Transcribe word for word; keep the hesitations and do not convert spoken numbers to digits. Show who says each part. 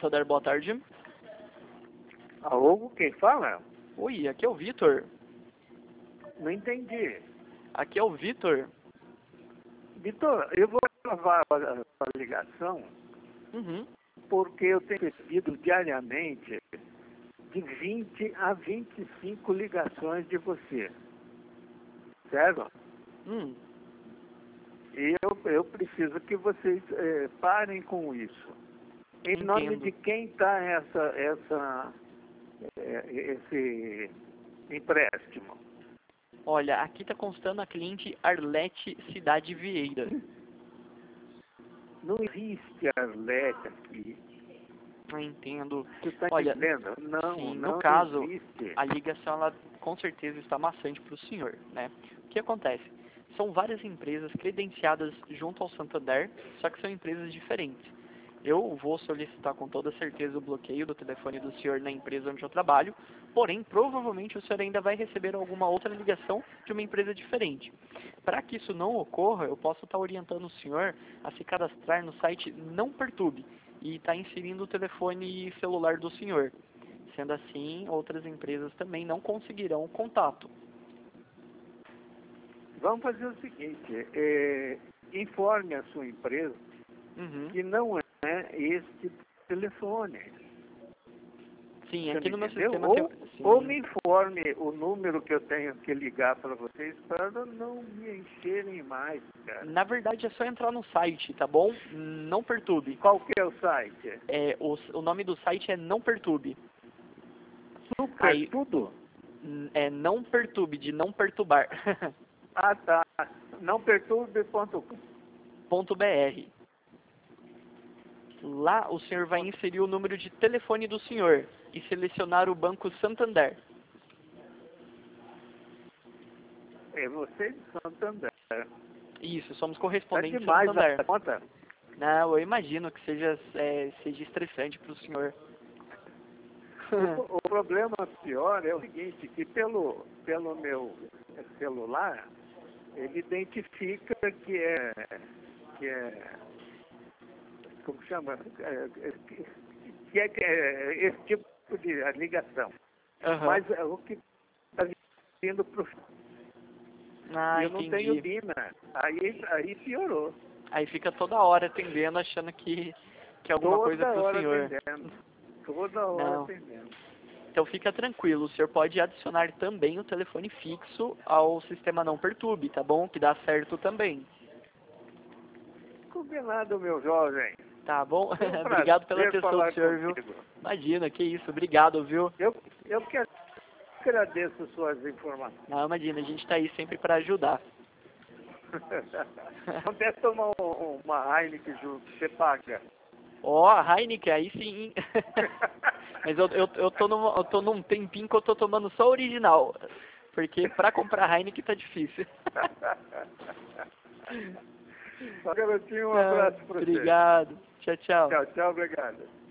Speaker 1: Santander, boa tarde.
Speaker 2: Alô, quem fala?
Speaker 1: Oi, aqui é o Vitor.
Speaker 2: Não entendi.
Speaker 1: Aqui é o Vitor.
Speaker 2: Vitor, eu vou gravar a, a ligação
Speaker 1: Uhum.
Speaker 2: porque eu tenho recebido diariamente de vinte a vinte e cinco ligações de você. Certo?
Speaker 1: Hum.
Speaker 2: E eu, eu preciso que vocês eh, parem com isso. Em
Speaker 1: Entendo.
Speaker 2: nome de quem está essa, essa, eh, esse empréstimo?
Speaker 1: Olha, aqui está constando a cliente Arlete Cidade Vieira.
Speaker 2: Não existe Arlete aqui.
Speaker 1: Não entendo.
Speaker 2: Você está
Speaker 1: Olha,
Speaker 2: entendendo? Não,
Speaker 1: sim,
Speaker 2: não
Speaker 1: no caso,
Speaker 2: existe.
Speaker 1: a ligação, ela com certeza está maçante para o senhor, né? O que acontece? São várias empresas credenciadas junto ao Santander, só que são empresas diferentes. Eu vou solicitar com toda certeza o bloqueio do telefone do senhor na empresa onde eu trabalho, porém, provavelmente o senhor ainda vai receber alguma outra ligação de uma empresa diferente. Para que isso não ocorra, eu posso estar orientando o senhor a se cadastrar no site Não Perturbe e estar inserindo o telefone celular do senhor. Sendo assim, outras empresas também não conseguirão o contato.
Speaker 2: Vamos fazer o seguinte, é, informe a sua empresa
Speaker 1: Uhum.
Speaker 2: que não é este telefone.
Speaker 1: Sim,
Speaker 2: Você
Speaker 1: aqui
Speaker 2: me
Speaker 1: no meu
Speaker 2: entendeu?
Speaker 1: sistema
Speaker 2: Ou,
Speaker 1: tem... Sim.
Speaker 2: ou me informe o número que eu tenho que ligar para vocês para não me encherem mais, cara.
Speaker 1: Na verdade, é só entrar no site, tá bom? Não Perturbe.
Speaker 2: Qual que é o site?
Speaker 1: É, o, o nome do site é Não Perturbe.
Speaker 2: Super
Speaker 1: Aí,
Speaker 2: tudo?
Speaker 1: é Não Perturbe, de não perturbar.
Speaker 2: Ah, tá. Não perturbe ponto com.
Speaker 1: ponto .br. Lá o senhor vai inserir o número de telefone do senhor e selecionar o Banco Santander.
Speaker 2: É você de Santander.
Speaker 1: Isso, somos
Speaker 2: Tá
Speaker 1: correspondentes
Speaker 2: demais
Speaker 1: Santander.
Speaker 2: a conta.
Speaker 1: Não, eu imagino que seja, é, seja estressante para o senhor.
Speaker 2: O, o problema pior é o seguinte, que pelo, pelo meu celular, ele identifica que é, que é como chama? É, é, que é, que é esse tipo de ligação.
Speaker 1: Uhum.
Speaker 2: Mas é, o que está vindo para o...
Speaker 1: Ah,
Speaker 2: Eu não tenho
Speaker 1: entendi.
Speaker 2: B I N A. Aí, aí piorou.
Speaker 1: Aí fica toda hora atendendo, achando que, que é alguma coisa
Speaker 2: Toda
Speaker 1: pro
Speaker 2: hora
Speaker 1: senhor.
Speaker 2: atendendo. Toda hora
Speaker 1: Não.
Speaker 2: atendendo.
Speaker 1: Então fica tranquilo, o senhor pode adicionar também o telefone fixo ao sistema Não Perturbe, tá bom? Que dá certo também.
Speaker 2: Combinado, meu jovem.
Speaker 1: Tá bom?
Speaker 2: Foi um
Speaker 1: Obrigado pela
Speaker 2: prazer
Speaker 1: atenção do
Speaker 2: falar
Speaker 1: senhor, viu?
Speaker 2: contigo.
Speaker 1: Imagina, que isso. Obrigado, viu?
Speaker 2: Eu, eu que agradeço suas informações.
Speaker 1: Não, imagina, a gente tá aí sempre para ajudar.
Speaker 2: Vamos até tomar um- uma Heineken junto, você paga.
Speaker 1: Ó, a Heineken, aí sim. Mas eu, eu, eu, tô num, eu tô num tempinho que eu tô tomando só original. Porque pra comprar Heineken tá difícil.
Speaker 2: Garotinho, um
Speaker 1: Não,
Speaker 2: abraço para você.
Speaker 1: obrigado. Tchau, tchau.
Speaker 2: Tchau, tchau, obrigado.